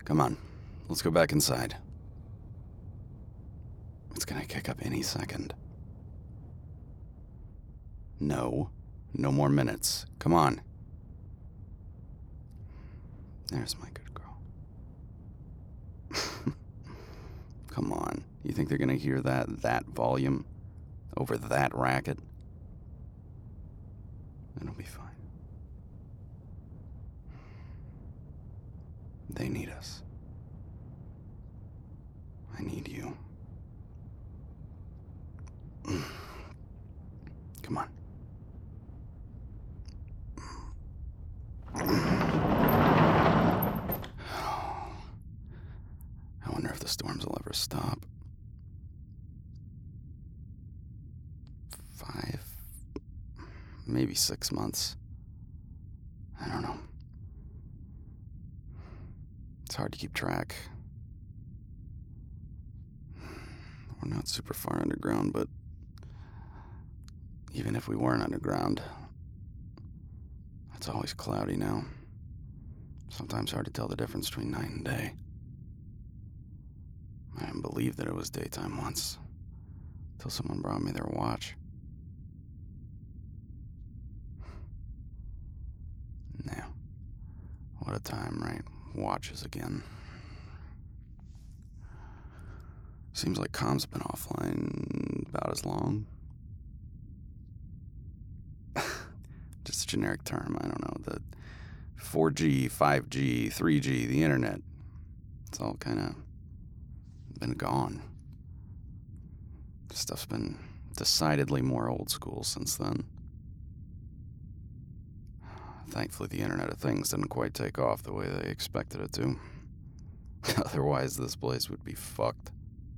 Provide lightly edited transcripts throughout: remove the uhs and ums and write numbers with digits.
Come on, let's go back inside. It's gonna kick up any second. No more minutes. Come on. There's my good girl. Come on. You think they're gonna hear that volume over that racket? It'll be fine. They need us. I need you. Come on. I wonder if the storms will ever stop. 5, maybe 6 months. I don't know. It's hard to keep track. We're not super far underground, but even if we weren't underground, it's always cloudy now. Sometimes hard to tell the difference between night and day. I didn't believe that it was daytime once, till someone brought me their watch. Now, what a time, right? Watches again. Seems like comms have been offline about as long. Just a generic term, I don't know. The 4G, 5G, 3G, the internet. It's all kind of been gone. Stuff's been decidedly more old school since then. Thankfully, the Internet of Things didn't quite take off the way they expected it to. Otherwise, this place would be fucked.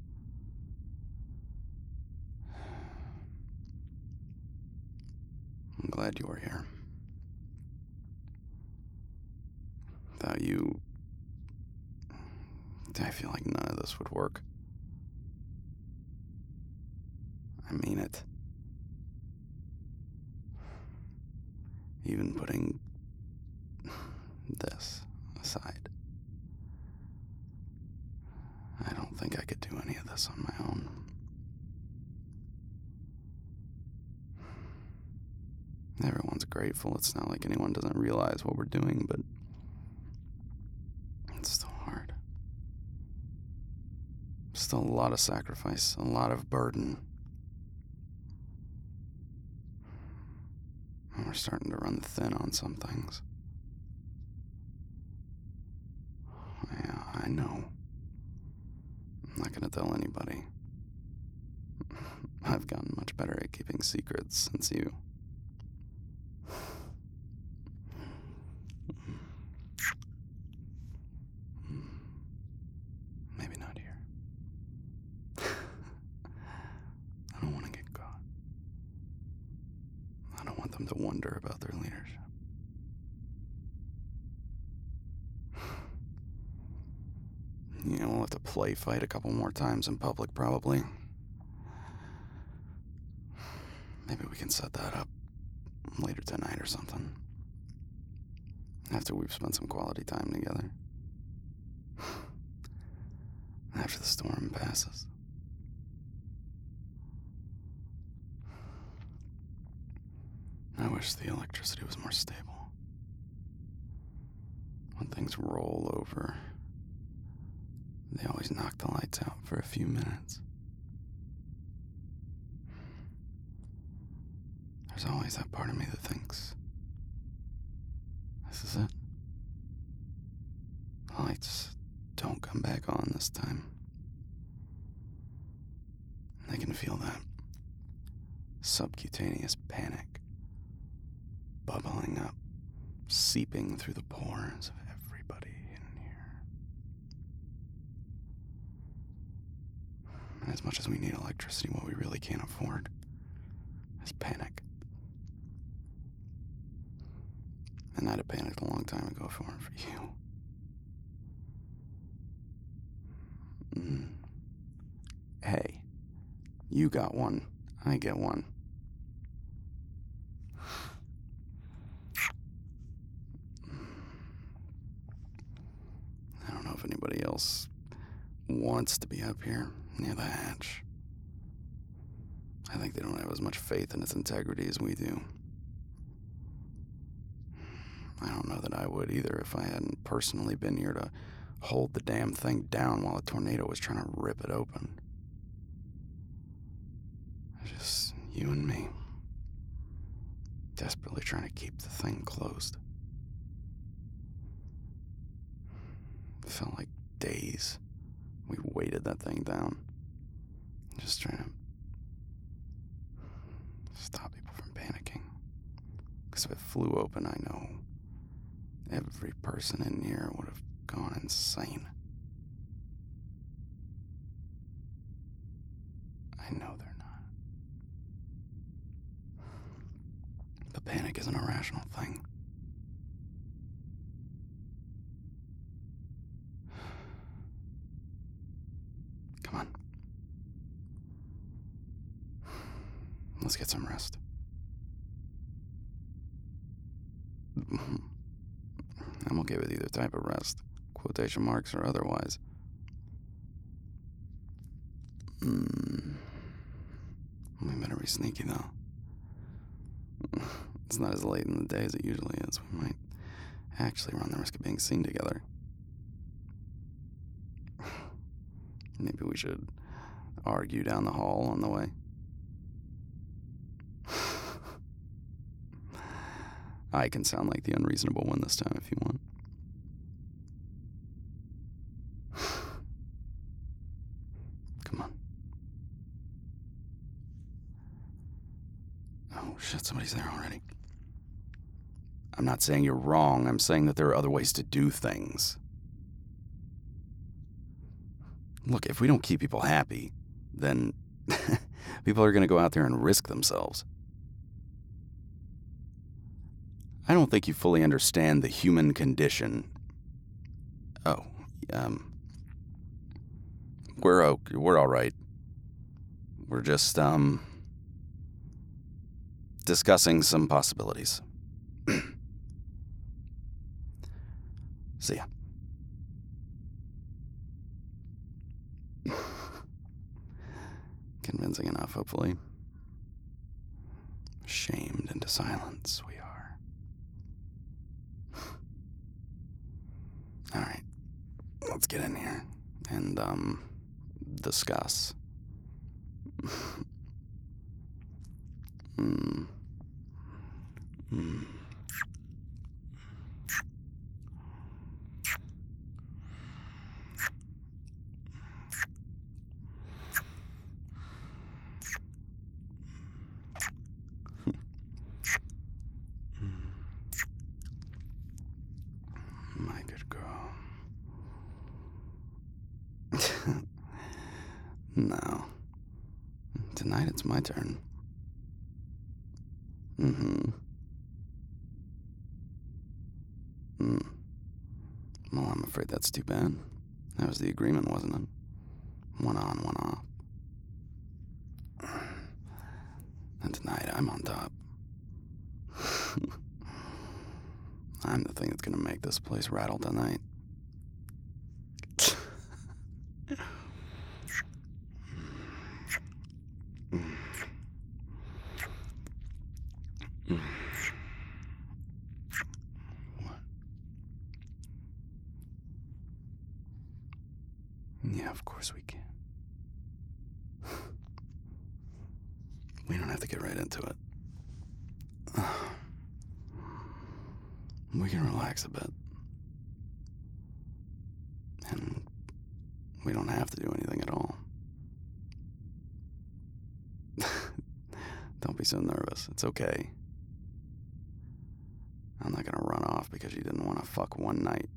I'm glad you were here. Without you, I feel like none of this would work. I mean it. Even putting this aside, I don't think I could do any of this on my own. Everyone's grateful. It's not like anyone doesn't realize what we're doing, but it's still hard. Still a lot of sacrifice, a lot of burden. And we're starting to run thin on some things. Yeah, I know. I'm not gonna tell anybody. I've gotten much better at keeping secrets since you. Maybe not here. I don't want to get caught. I don't want them to wonder about their leadership. We'll have to play fight a couple more times in public, probably. Maybe we can set that up later tonight or something. After we've spent some quality time together. After the storm passes. I wish the electricity was more stable. When things roll over, they always knock the lights out for a few minutes. There's always that part of me that thinks, this is it. The lights don't come back on this time. I can feel that subcutaneous panic bubbling up, seeping through the pores of everybody in here. And as much as we need electricity, what we really can't afford is panic. And I'd have panicked a long time ago if it weren't for you. Hey, you got one, I get one. I don't know if anybody else wants to be up here near the hatch. I think they don't have as much faith in its integrity as we do. I don't know that I would either if I hadn't personally been here to hold the damn thing down while a tornado was trying to rip it open. Just you and me, desperately trying to keep the thing closed. It felt like days we weighted that thing down, just trying to stop people from panicking. Because if it flew open, I know every person in here would have gone insane. I know they're not. But panic is an irrational thing. Come on. Let's get some rest. I'm okay with either type of rest, quotation marks or otherwise. We better be sneaky, though. It's not as late in the day as it usually is. We might actually run the risk of being seen together. Maybe we should argue down the hall on the way. I can sound like the unreasonable one this time if you want. Come on. Oh shit, somebody's there already. I'm not saying you're wrong, I'm saying that there are other ways to do things. Look, if we don't keep people happy, then people are going to go out there and risk themselves. I don't think you fully understand the human condition. Oh, we're all right. We're just, discussing some possibilities. See ya. Convincing enough, hopefully. Shamed into silence, we are. Alright, let's get in here and, discuss. My good girl. No. Tonight it's my turn. Well, I'm afraid that's too bad. That was the agreement, wasn't it? One on, one off. And tonight I'm on top. I'm the thing that's gonna make this place rattle tonight. What? Yeah, of course we can. We don't have to get right into it. We can relax a bit. And we don't have to do anything at all. Don't be so nervous. It's okay. I'm not gonna run off because you didn't want to fuck one night.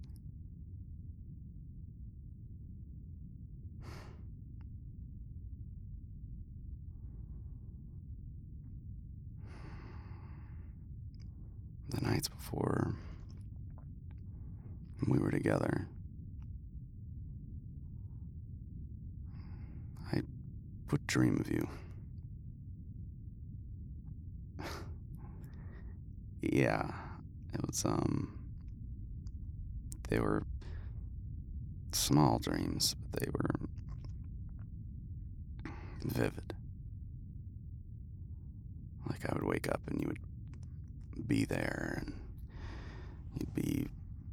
The nights before we were together, I would dream of you. Yeah, it was, they were small dreams, but they were vivid. Like I would wake up and you would be there and you'd be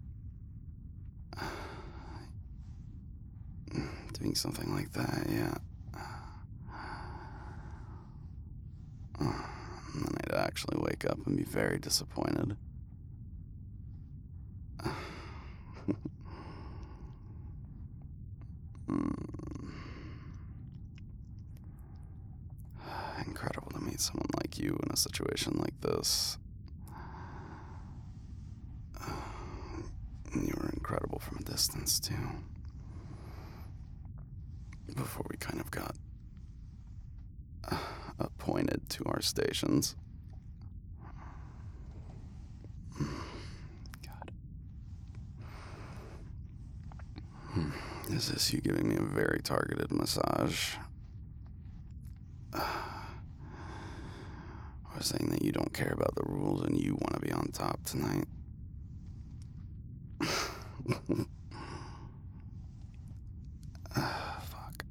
doing something like that, yeah. And then I'd actually wake up and be very disappointed. Incredible to meet someone like you in a situation like this. You were incredible from a distance, too. Before we kind of got appointed to our stations. God. Is this you giving me a very targeted massage? Or saying that you don't care about the rules and you want to be on top tonight? Fuck.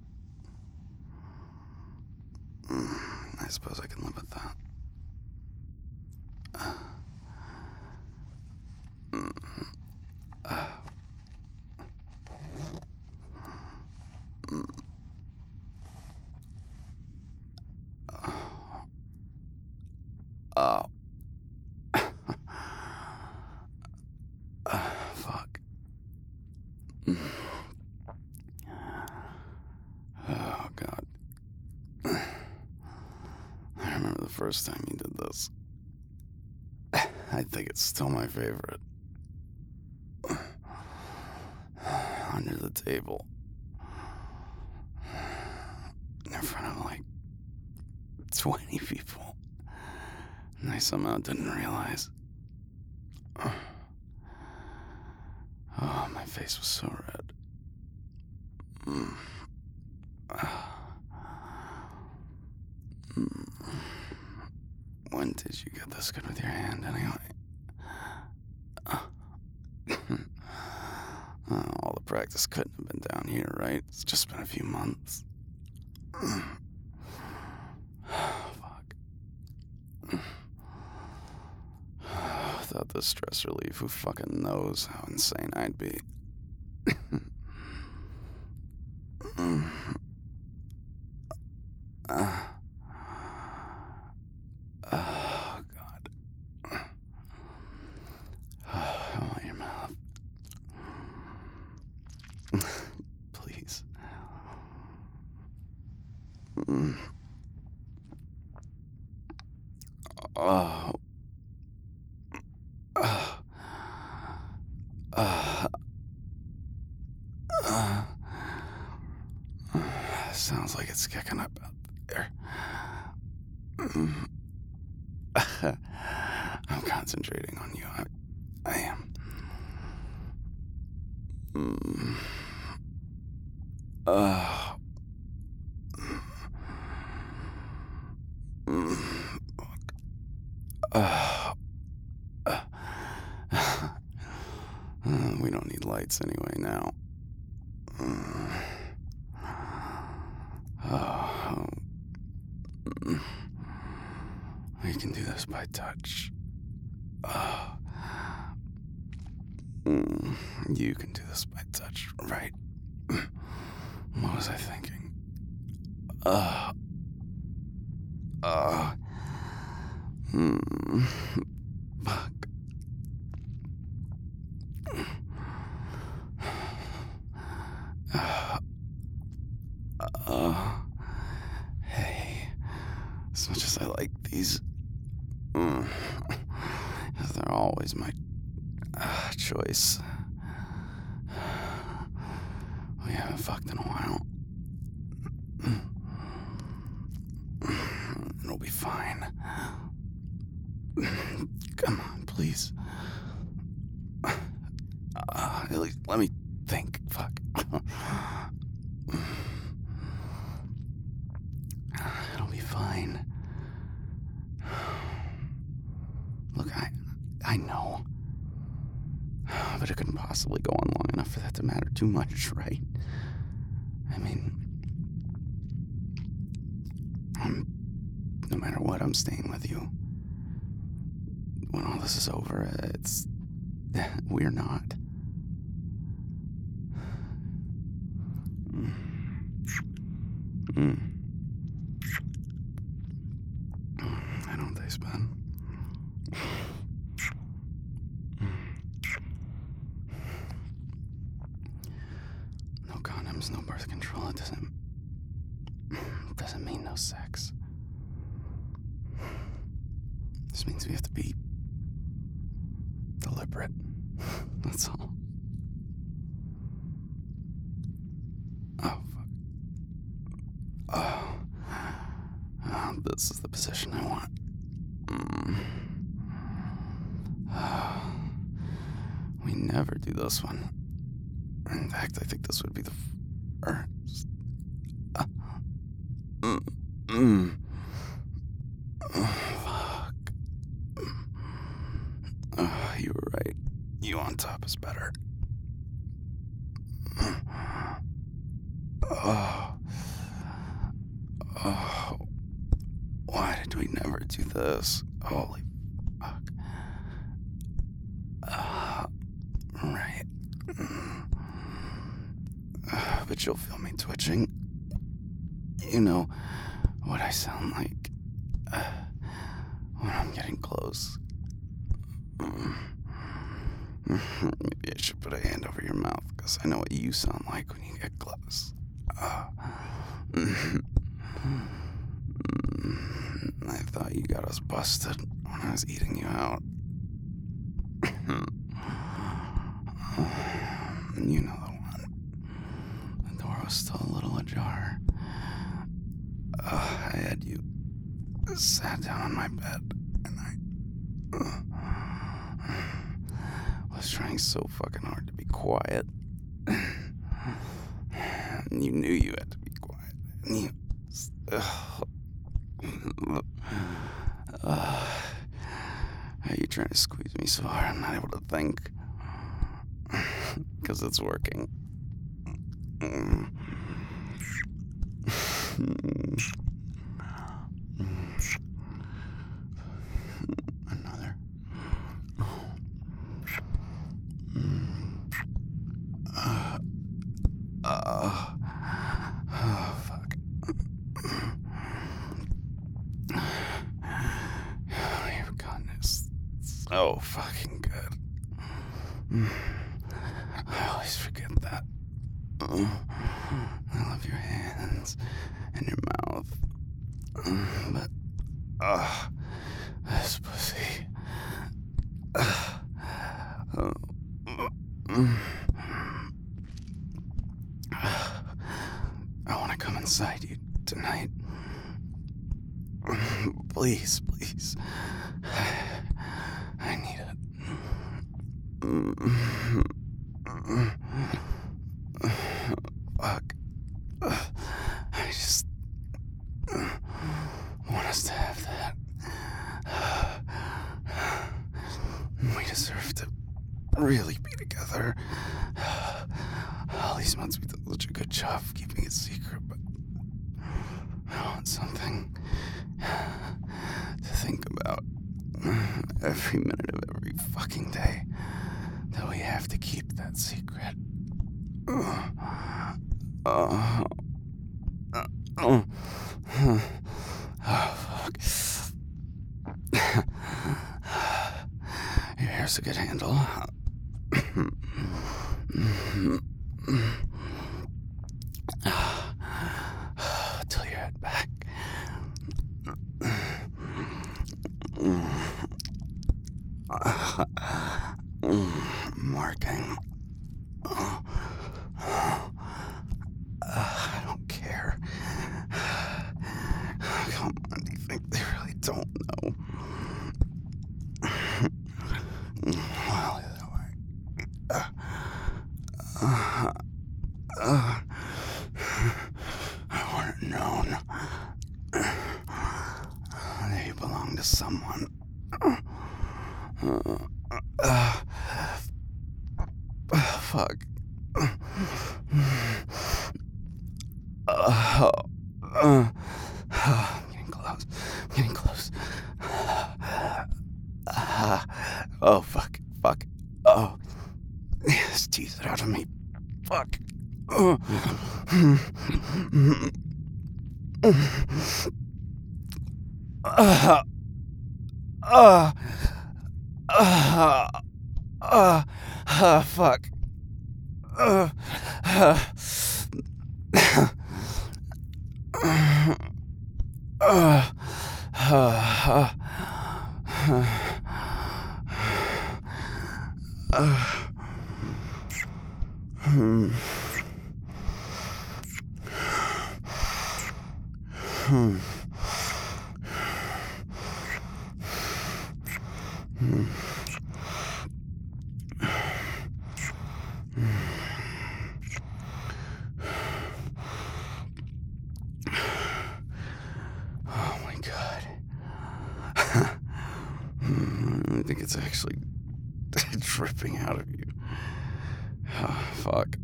I suppose I can live with that. Oh. Fuck. Oh, God. I remember the first time you did this. I think it's still my favorite. Under the table. In front of like 20 people. And I somehow didn't realize. Oh, my face was so red. When did you get this good with your hand, anyway? All the practice couldn't have been down here, right? It's just been a few months. Fuck. Without this stress relief, who fucking knows how insane I'd be. Oh, God. I want your mouth. Please. Oh. Sounds like it's kicking up out there. I'm concentrating on you. I am. We don't need lights anyway now. We can do this by touch. You can do this by touch, right? What was I thinking? Fuck. Hey, as much as I like these, they're always my choice. We haven't fucked in a while. It'll be fine. Come on, please. At least let me think. Fuck. It'll be fine. Look, I know. But it couldn't possibly go on long enough for that to matter too much, right? I mean, no matter what, I'm staying with you. When all this is over, we're not. I don't taste bad. No condoms, no birth control. It doesn't mean no sex. This means we have to be deliberate. That's all. Oh, fuck. This is the position I want. We never do this one. In fact, I think this would be the first. Fuck. You were right. You on top is better. Why did we never do this? Holy fuck. Right. But you'll feel me twitching. You know what I sound like when I'm getting close. Maybe I should put a hand over your mouth, because I know what you sound like when you get close. I thought you got us busted when I was eating you out. You know the one. The door was still a little ajar. I had you sat down on my bed, and I was trying so fucking hard to be quiet. And you knew you had to be quiet. And you... You're trying to squeeze me so hard I'm not able to think. Because it's working. Another. Fuck. You've gotten this so fucking good. I always forget that. I love your hands and your mouth. But, this pussy. I want to come inside you tonight. Please, please. I need it. Fuck. I just want us to have that. We deserve to really be together. All these months we did such a good job of keeping it secret, but I want something to think about every minute of every fucking day, that we have to keep that secret. Oh, fuck. Your hair's a good handle. Till your head back. Marking. I don't care. Come on, do you think they really don't know? Well, I'm getting close. I'm getting close. Oh, fuck. Fuck. Oh. Just tease it out of me. Fuck. Fuck. Oh my god. I think it's actually dripping out of you. Oh, fuck.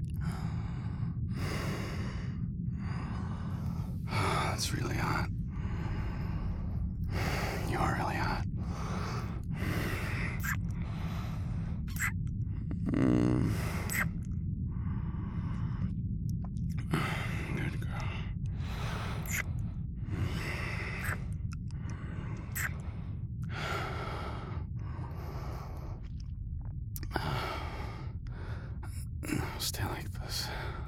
Oh, that's really hot. You are really hot. Good girl. Stay like this.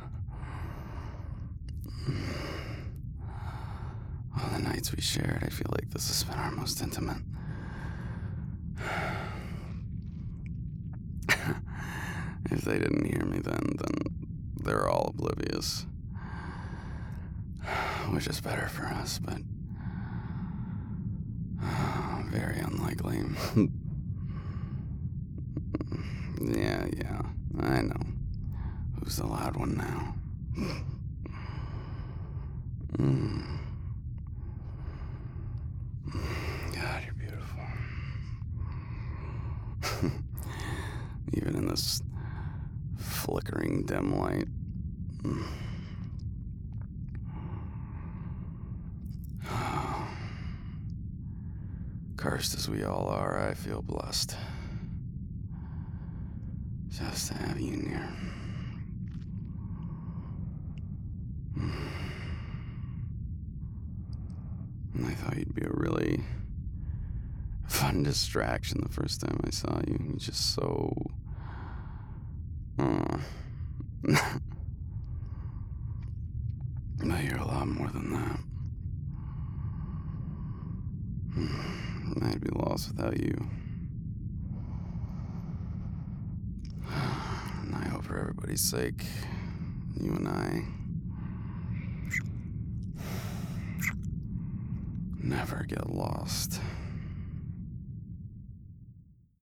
All the nights we shared, I feel like this has been our most intimate. If they didn't hear me then they're all oblivious. Which is better for us, but very unlikely. Yeah, I know. Who's the loud one now? God, you're beautiful. Even in this flickering dim light. Cursed as we all are, I feel blessed. Just to have you near. I thought you'd be a really fun distraction the first time I saw you. You're just so... But you're a lot more than that. I'd be lost without you. And I hope for everybody's sake, you and I never get lost.